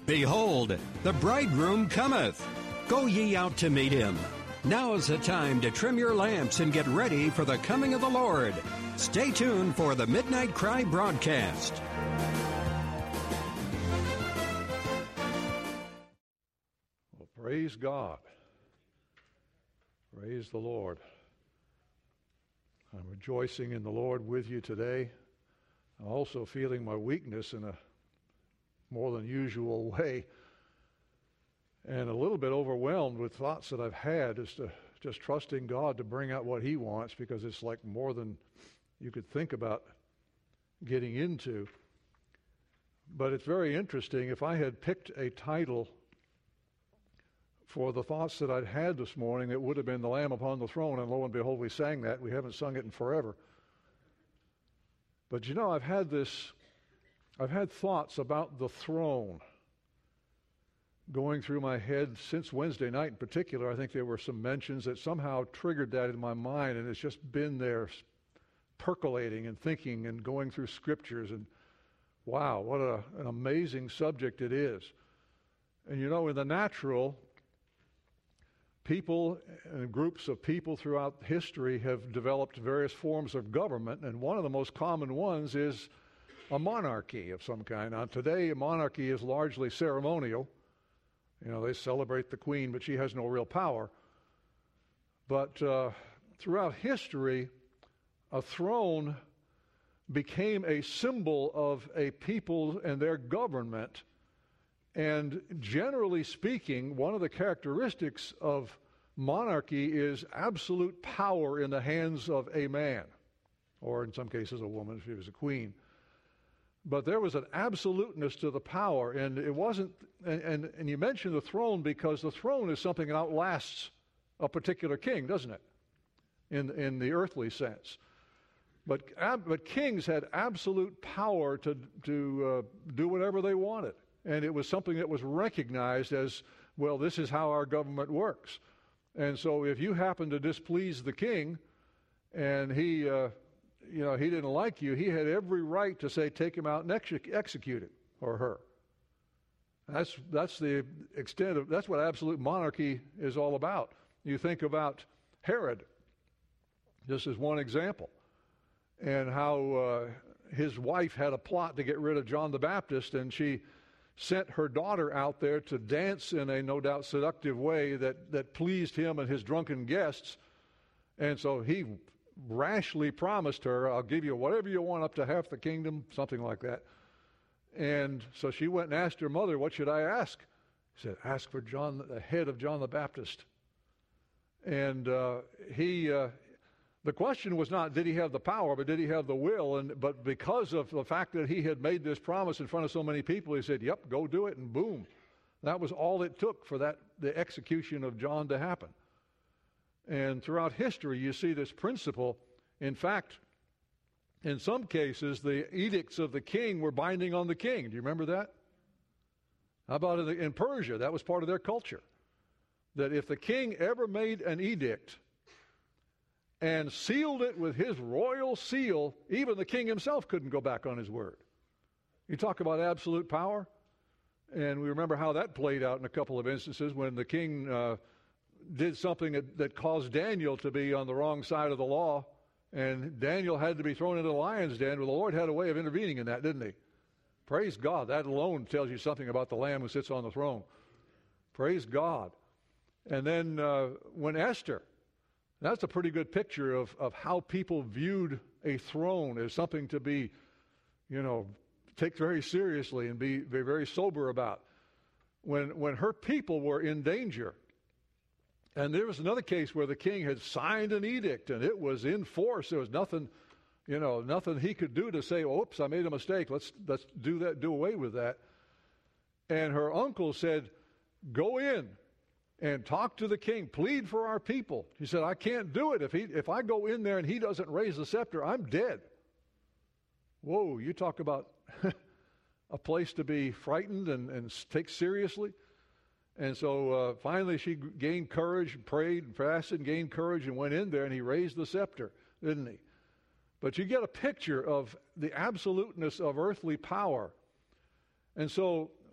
Behold, the bridegroom cometh. Go ye out to meet him. Now is the time to trim your lamps and get ready for the coming of the Lord. Stay tuned for the Midnight Cry broadcast. Well, praise God. Praise the Lord. I'm rejoicing in the Lord with you today. I'm also feeling my weakness in a more than usual way, and a little bit overwhelmed with thoughts that I've had as to just trusting God to bring out what He wants, because it's like more than you could think about getting into. But it's very interesting. If I had picked a title for the thoughts that I'd had this morning, it would have been The Lamb Upon the Throne, and lo and behold, we sang that. We haven't sung it in forever. But you know, I've had thoughts about the throne going through my head since Wednesday night in particular. I think there were some mentions that somehow triggered that in my mind, and it's just been there percolating and thinking and going through scriptures, and wow, what an amazing subject it is. And you know, in the natural, people and groups of people throughout history have developed various forms of government, and one of the most common ones is a monarchy of some kind. Now, today, a monarchy is largely ceremonial. You know, they celebrate the queen, but she has no real power. But throughout history, a throne became a symbol of a people and their government. And generally speaking, one of the characteristics of monarchy is absolute power in the hands of a man, or in some cases a woman if she was a queen. But there was an absoluteness to the power, and it wasn't, and you mentioned the throne because the throne is something that outlasts a particular king, doesn't it? In the earthly sense. But kings had absolute power to do whatever they wanted. And it was something that was recognized as, well, this is how our government works. And so if you happen to displease the king and he didn't like you, he had every right to say, take him out and execute him or her. That's the extent of, that's what absolute monarchy is all about. You think about Herod, just as one example, and how his wife had a plot to get rid of John the Baptist, and she sent her daughter out there to dance in a no doubt seductive way that pleased him and his drunken guests. And so he rashly promised her, I'll give you whatever you want up to half the kingdom, something like that. And so she went and asked her mother, what should I ask? He said, ask for the head of John the Baptist. And the question was not, did he have the power, but did he have the will? But because of the fact that he had made this promise in front of so many people, he said, yep, go do it, and boom. That was all it took for the execution of John to happen. And throughout history, you see this principle. In fact, in some cases, the edicts of the king were binding on the king. Do you remember that? How about in Persia? That was part of their culture. That if the king ever made an edict and sealed it with his royal seal, even the king himself couldn't go back on his word. You talk about absolute power, and we remember how that played out in a couple of instances when the king did something that caused Daniel to be on the wrong side of the law, and Daniel had to be thrown into the lion's den. Well, the Lord had a way of intervening in that, didn't he? Praise God. That alone tells you something about the Lamb who sits on the throne. Praise God. And then when Esther, that's a pretty good picture of how people viewed a throne as something to be, take very seriously and be very sober about. When her people were in danger, and there was another case where the king had signed an edict and it was in force. There was nothing he could do to say, oops, I made a mistake. Let's do away with that. And her uncle said, go in and talk to the king, plead for our people. He said, I can't do it. If I go in there and he doesn't raise the scepter, I'm dead. Whoa, you talk about a place to be frightened and take seriously. And so finally she gained courage, prayed and fasted and gained courage and went in there, and he raised the scepter, didn't he? But you get a picture of the absoluteness of earthly power. And so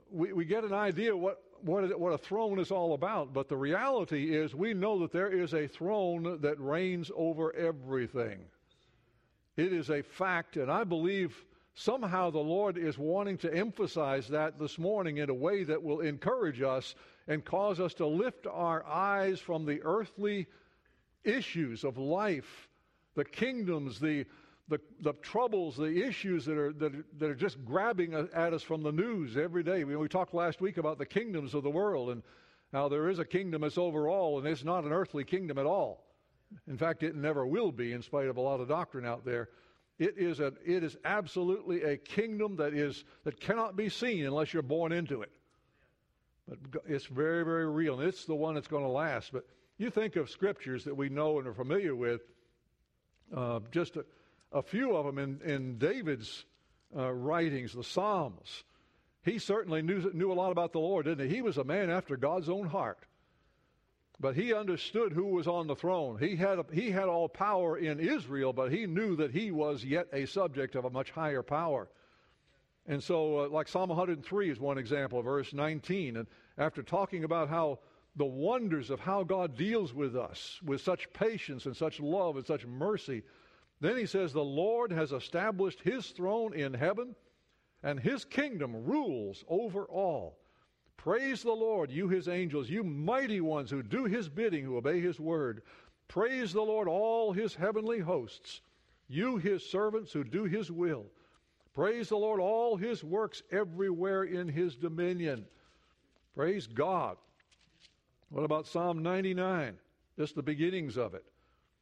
we get an idea what a throne is all about, but the reality is we know that there is a throne that reigns over everything. It is a fact, and I believe somehow the Lord is wanting to emphasize that this morning in a way that will encourage us and cause us to lift our eyes from the earthly issues of life, the kingdoms, the troubles, the issues that are just grabbing at us from the news every day. We talked last week about the kingdoms of the world and how there is a kingdom that's over all, and it's not an earthly kingdom at all. In fact, it never will be, in spite of a lot of doctrine out there. It is absolutely a kingdom that cannot be seen unless you're born into it. But it's very, very real, and it's the one that's going to last. But you think of scriptures that we know and are familiar with, just a few of them in David's writings, the Psalms. He certainly knew a lot about the Lord, didn't he? He was a man after God's own heart. But he understood who was on the throne. He had all power in Israel, but he knew that he was yet a subject of a much higher power. And so, like Psalm 103 is one example, verse 19. And after talking about how the wonders of how God deals with us with such patience and such love and such mercy, then he says, the Lord has established his throne in heaven, and his kingdom rules over all. Praise the Lord, you his angels, you mighty ones who do his bidding, who obey his word. Praise the Lord, all his heavenly hosts, you his servants who do his will. Praise the Lord, all his works everywhere in his dominion. Praise God. What about Psalm 99? Just the beginnings of it.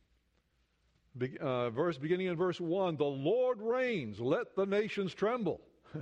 Beginning in verse 1, the Lord reigns, let the nations tremble.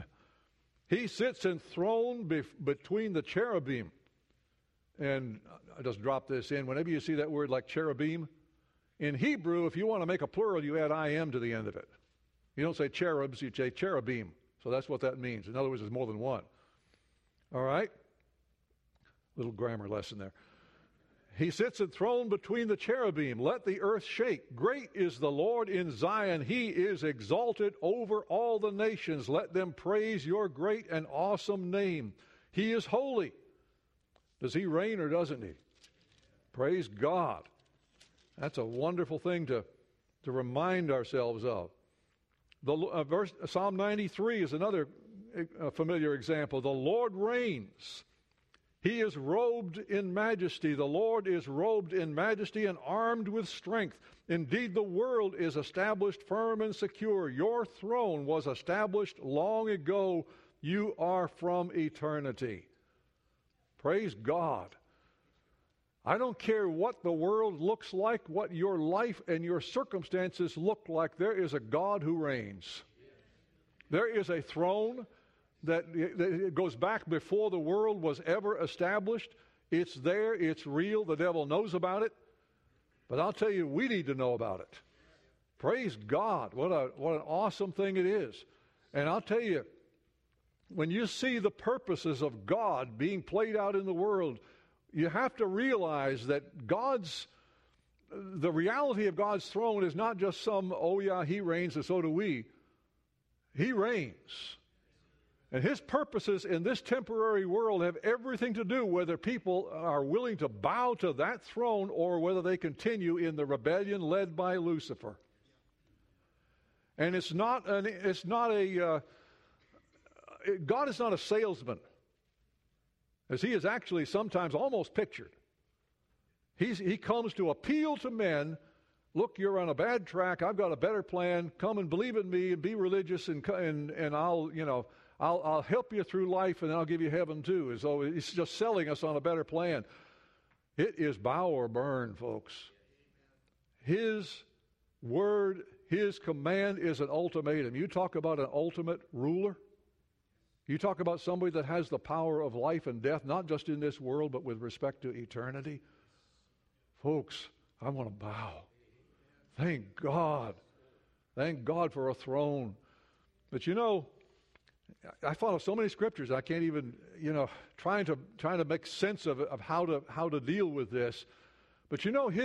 He sits enthroned between the cherubim. And I just drop this in. Whenever you see that word like cherubim, in Hebrew, if you want to make a plural, you add I-M to the end of it. You don't say cherubs, you say cherubim. So that's what that means. In other words, there's more than one. All right? Little grammar lesson there. He sits enthroned between the cherubim. Let the earth shake. Great is the Lord in Zion. He is exalted over all the nations. Let them praise your great and awesome name. He is holy. Does he reign or doesn't he? Praise God. That's a wonderful thing to remind ourselves of. Psalm 93 is another familiar example. The Lord reigns. He is robed in majesty. The Lord is robed in majesty and armed with strength. Indeed, the world is established firm and secure. Your throne was established long ago. You are from eternity. Praise God. I don't care what the world looks like, what your life and your circumstances look like. There is a God who reigns. There is a throne that goes back before the world was ever established. It's there. It's real. The devil knows about it. But I'll tell you, we need to know about it. Praise God. What an awesome thing it is. And I'll tell you, when you see the purposes of God being played out in the world, you have to realize that the reality of God's throne is not just some, oh yeah, he reigns and so do we. He reigns. And his purposes in this temporary world have everything to do whether people are willing to bow to that throne or whether they continue in the rebellion led by Lucifer. And God is not a salesman, as he is actually sometimes almost pictured. He comes to appeal to men. Look, you're on a bad track. I've got a better plan. Come and believe in me and be religious, and I'll help you through life, and I'll give you heaven too. As though he's just selling us on a better plan. It is bow or burn, folks. His word, his command is an ultimatum. You talk about an ultimate ruler. You talk about somebody that has the power of life and death, not just in this world, but with respect to eternity. Folks, I want to bow. Thank God. Thank God for a throne. But I follow so many scriptures, I can't even, trying to make sense of how to deal with this. But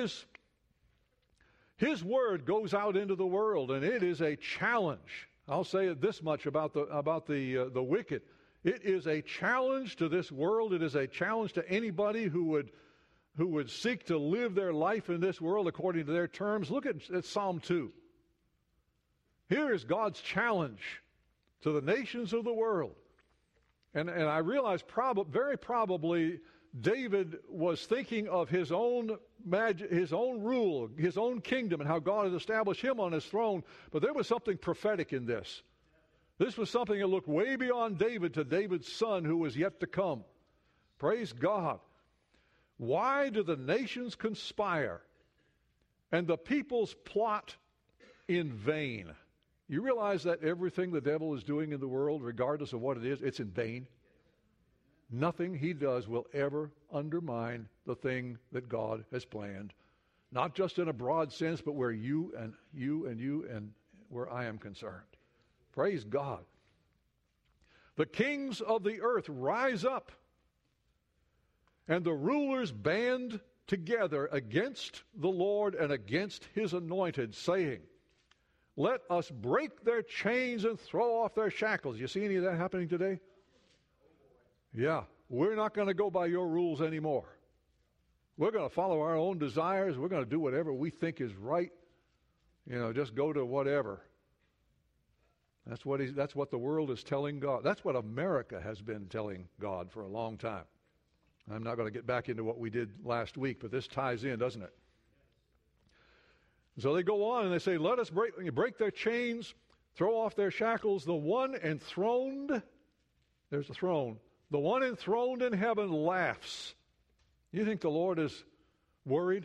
his word goes out into the world, and it is a challenge. I'll say this much about the wicked. It is a challenge to this world. It is a challenge to anybody who would seek to live their life in this world according to their terms. Look at Psalm 2. Here is God's challenge to the nations of the world. And I realize very probably David was thinking of his own rule, his own kingdom, and how God had established him on his throne. But there was something prophetic in this. This was something that looked way beyond David to David's son who was yet to come. Praise God. Why do the nations conspire and the peoples plot in vain? You realize that everything the devil is doing in the world, regardless of what it is, it's in vain? Nothing he does will ever undermine the thing that God has planned. Not just in a broad sense, but where you and where I am concerned. Praise God. The kings of the earth rise up, and the rulers band together against the Lord and against his anointed, saying, let us break their chains and throw off their shackles. You see any of that happening today? Yeah, we're not going to go by your rules anymore. We're going to follow our own desires. We're going to do whatever we think is right. Just go to whatever. That's what the world is telling God. That's what America has been telling God for a long time. I'm not going to get back into what we did last week, but this ties in, doesn't it? So they go on and they say, let us break their chains, throw off their shackles. The one enthroned, there's the throne, the one enthroned in heaven laughs. You think the Lord is worried?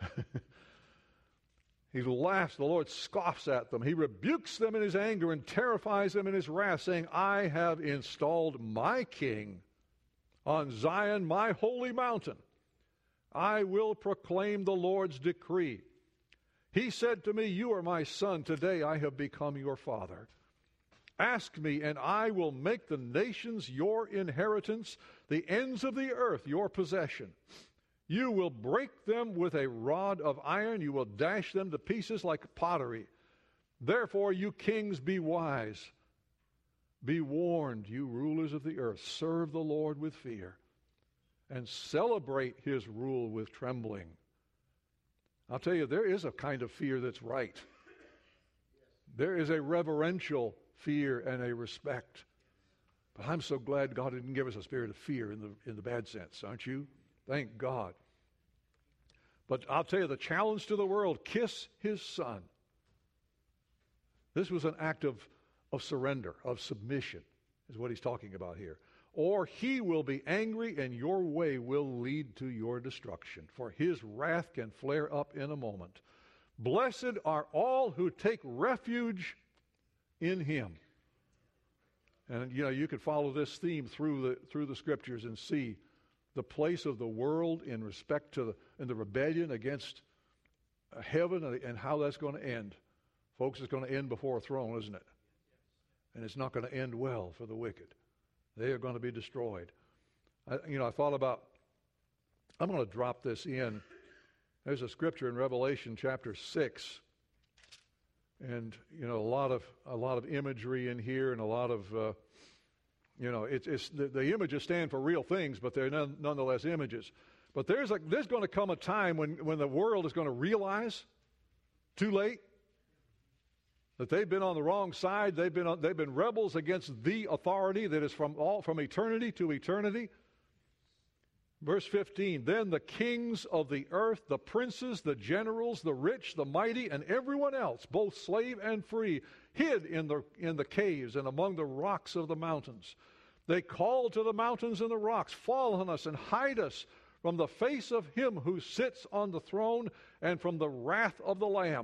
He laughs. The Lord scoffs at them. He rebukes them in his anger and terrifies them in his wrath, saying, I have installed my king on Zion, my holy mountain. I will proclaim the Lord's decree. He said to me, you are my son. Today I have become your father. Ask me, and I will make the nations your inheritance, the ends of the earth your possession. You will break them with a rod of iron. You will dash them to pieces like pottery. Therefore, you kings, be wise. Be warned, you rulers of the earth. Serve the Lord with fear and celebrate his rule with trembling. I'll tell you, there is a kind of fear that's right. There is a reverential fear and a respect. But I'm so glad God didn't give us a spirit of fear in the bad sense, aren't you? Thank God. But I'll tell you, the challenge to the world, kiss his son. This was an act of surrender, of submission, is what he's talking about here. Or he will be angry and your way will lead to your destruction, for his wrath can flare up in a moment. Blessed are all who take refuge in him. And you could follow this theme through the scriptures and see the place of the world in respect to the rebellion against heaven and how that's going to end. Folks, it's going to end before a throne, isn't it? And it's not going to end well for the wicked. They are going to be destroyed. I thought about, I'm going to drop this in. There's a scripture in Revelation chapter 6. And, a lot of imagery in here and a lot of, the images stand for real things, but they're nonetheless images. But there's going to come a time when the world is going to realize, too late, that they've been on the wrong side. They've been rebels against the authority that is from eternity to eternity. Verse 15, then the kings of the earth, the princes, the generals, the rich, the mighty, and everyone else, both slave and free, hid in the caves and among the rocks of the mountains. They called to the mountains and the rocks, fall on us and hide us from the face of him who sits on the throne and from the wrath of the Lamb.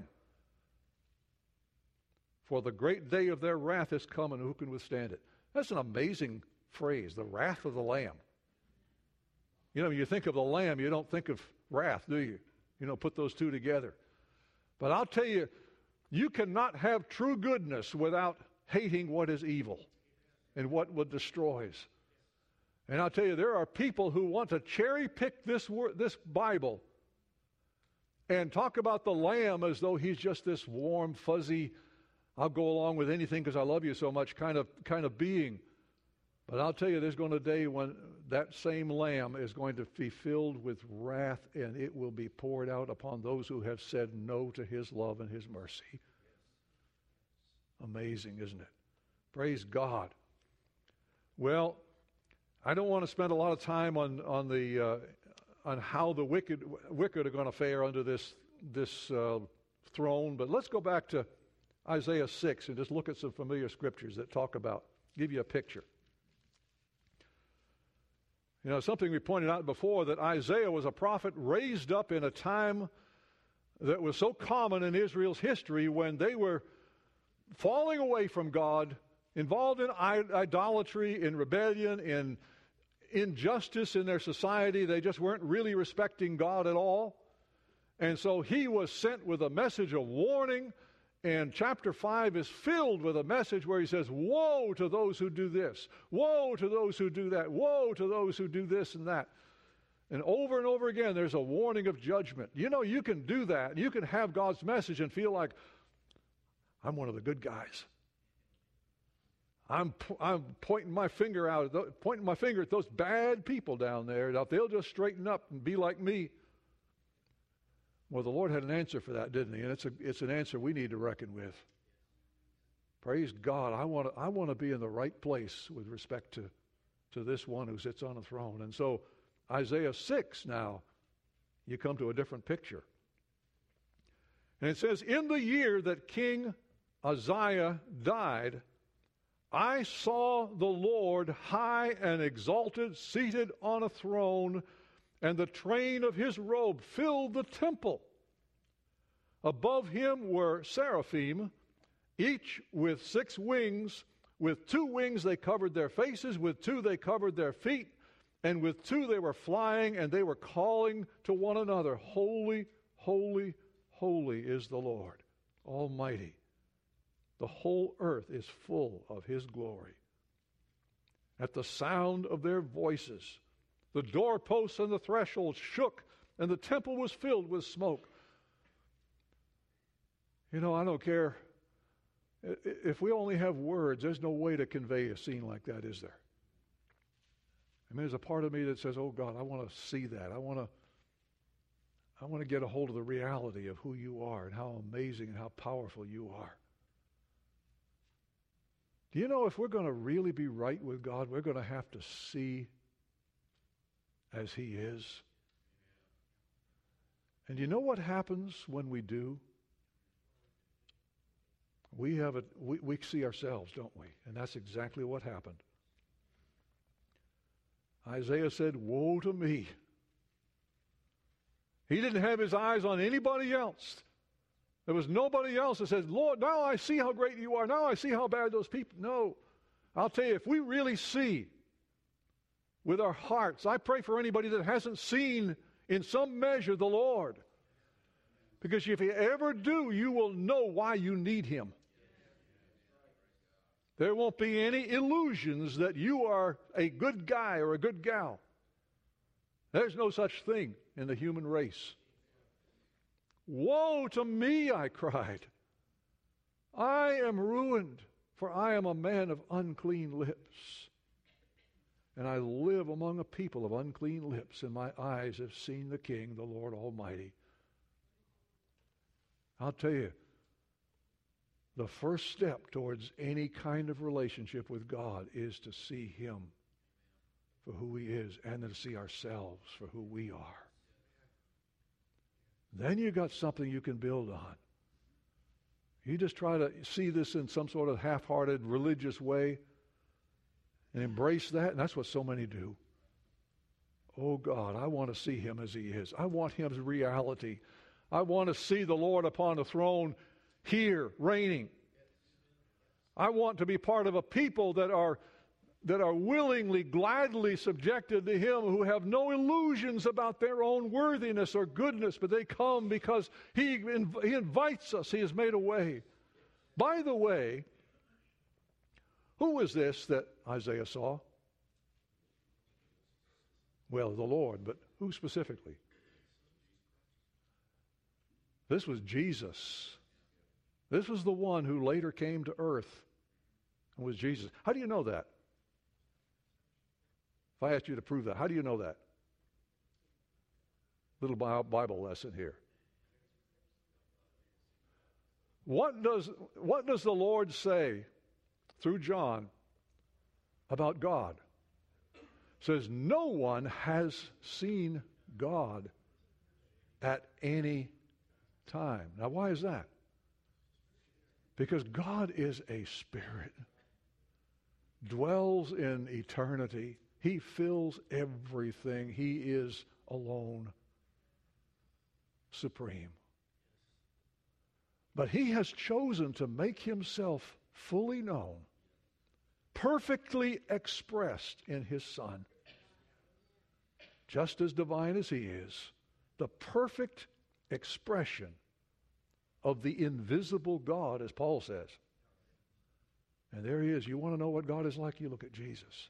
For the great day of their wrath is come, and who can withstand it? That's an amazing phrase, the wrath of the Lamb. When you think of the Lamb, you don't think of wrath, do you? Put those two together. But I'll tell you, you cannot have true goodness without hating what is evil and what destroys. And I'll tell you, there are people who want to cherry pick this Bible and talk about the Lamb as though he's just this warm, fuzzy, I'll go along with anything because I love you so much kind of being. But I'll tell you, there's going to be a day when that same Lamb is going to be filled with wrath, and it will be poured out upon those who have said no to His love and His mercy. Amazing, isn't it? Praise God. Well, I don't want to spend a lot of time on how the wicked are going to fare under this throne, but let's go back to Isaiah 6 and just look at some familiar scriptures that talk about, give you a picture. You know, something we pointed out before, that Isaiah was a prophet raised up in a time that was so common in Israel's history when they were falling away from God, involved in idolatry, in rebellion, in injustice in their society. They just weren't really respecting God at all. And so he was sent with a message of warning, and chapter 5 is filled with a message where he says, woe to those who do this, woe to those who do that, woe to those who do this and that. And over again, there's a warning of judgment. You know, you can do that. You can have God's message and feel like, I'm one of the good guys. I'm pointing my finger at those bad people down there. Now, if they'll just straighten up and be like me. Well, the Lord had an answer for that, didn't He? And it's an answer we need to reckon with. Praise God. I want to be in the right place with respect to this one who sits on the throne. And so Isaiah 6 now, you come to a different picture. And it says, in the year that King Uzziah died, I saw the Lord high and exalted, seated on a throne, and the train of His robe filled the temple. Above Him were seraphim, each with 6 wings. With 2 wings they covered their faces, with 2 they covered their feet, and with 2 they were flying, and they were calling to one another, Holy, holy, holy is the Lord Almighty. The whole earth is full of His glory. At the sound of their voices, the doorposts and the thresholds shook, and the temple was filled with smoke. You know, I don't care. If we only have words, there's no way to convey a scene like that, is there? I mean, there's a part of me that says, oh God, I want to see that. I want to get a hold of the reality of who You are and how amazing and how powerful You are. Do you know, if we're going to really be right with God, we're going to have to see as He is. And you know what happens when we do? We see ourselves, don't we? And that's exactly what happened. Isaiah said, woe to me. He didn't have his eyes on anybody else. There was nobody else that said, Lord, now I see how great You are. Now I see how bad those people. No. I'll tell you, if we really see with our hearts, I pray for anybody that hasn't seen in some measure the Lord. Because if you ever do, you will know why you need Him. There won't be any illusions that you are a good guy or a good gal. There's no such thing in the human race. Woe to me, I cried. I am ruined, for I am a man of unclean lips. And I live among a people of unclean lips, and my eyes have seen the King, the Lord Almighty. I'll tell you, the first step towards any kind of relationship with God is to see Him for who He is, and to see ourselves for who we are. Then you got something you can build on. You just try to see this in some sort of half-hearted religious way and embrace that, and that's what so many do. Oh God, I want to see Him as He is. I want Him's reality. I want to see the Lord upon the throne here, reigning. I want to be part of a people that are willingly, gladly subjected to Him, who have no illusions about their own worthiness or goodness, but they come because He invites us. He has made a way. By the way, who is this that Isaiah saw? Well, the Lord, but who specifically? This was Jesus. This was the one who later came to earth and was Jesus. How do you know that? If I asked you to prove that, how do you know that? Little Bible lesson here. What does the Lord say through John about God? It says, no one has seen God at any time. Now, why is that? Because God is a spirit, dwells in eternity. He fills everything. He is alone, supreme. But he has chosen to make himself fully known, perfectly expressed in his Son. Just as divine as he is, the perfect expression of the invisible God, as Paul says. And there he is. You want to know what God is like? You look at Jesus.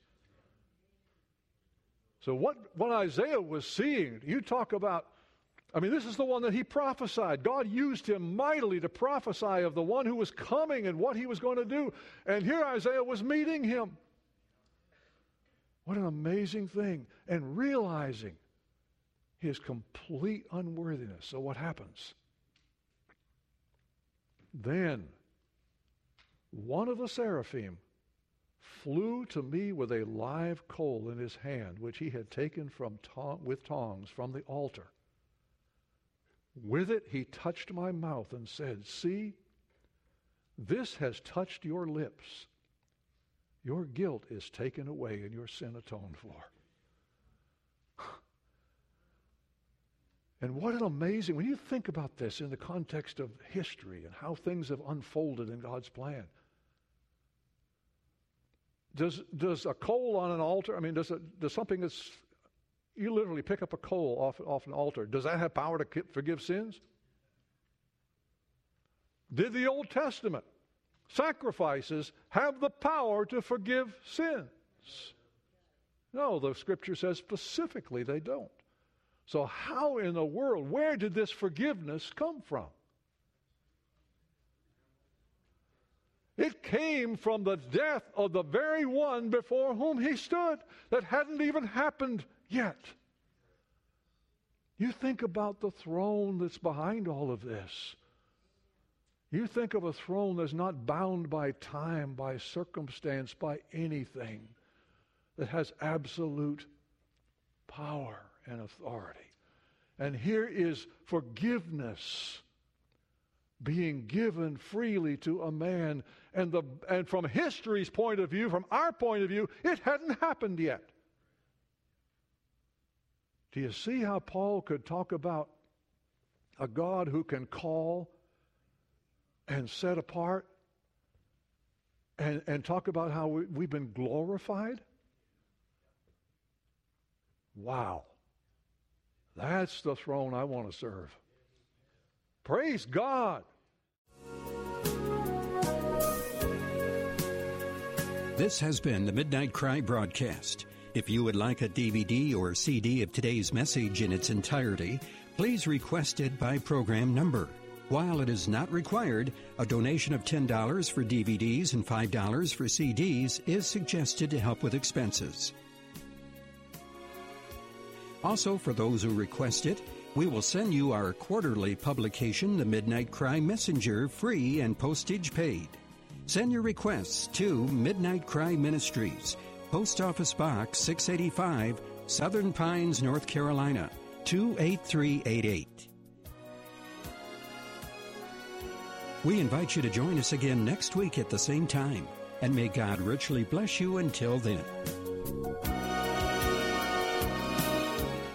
So what Isaiah was seeing, you talk about, this is the one that he prophesied. God used him mightily to prophesy of the one who was coming and what he was going to do. And here Isaiah was meeting him. What an amazing thing. And realizing his complete unworthiness. So what happens? Then one of the seraphim flew to me with a live coal in his hand, which he had taken with tongs from the altar. With it he touched my mouth and said, see, this has touched your lips. Your guilt is taken away and your sin atoned for. And what an amazing, when you think about this in the context of history and how things have unfolded in God's plan. Does a coal on an altar, does something that's, you literally pick up a coal off an altar, does that have power to forgive sins? Did the Old Testament sacrifices have the power to forgive sins? No, the Scripture says specifically they don't. So how in the world, where did this forgiveness come from? It came from the death of the very one before whom he stood that hadn't even happened yet. You think about the throne that's behind all of this. You think of a throne that's not bound by time, by circumstance, by anything, that has absolute power and authority. And here is forgiveness being given freely to a man. And from history's point of view, from our point of view, it hadn't happened yet. Do you see how Paul could talk about a God who can call and set apart and talk about how we've been glorified? Wow. That's the throne I want to serve. Praise God. This has been the Midnight Cry broadcast. If you would like a DVD or CD of today's message in its entirety, please request it by program number. While it is not required, a donation of $10 for DVDs and $5 for CDs is suggested to help with expenses. Also, for those who request it, we will send you our quarterly publication, The Midnight Cry Messenger, free and postage paid. Send your requests to Midnight Cry Ministries, Post Office Box 685, Southern Pines, North Carolina, 28388. We invite you to join us again next week at the same time, and may God richly bless you until then.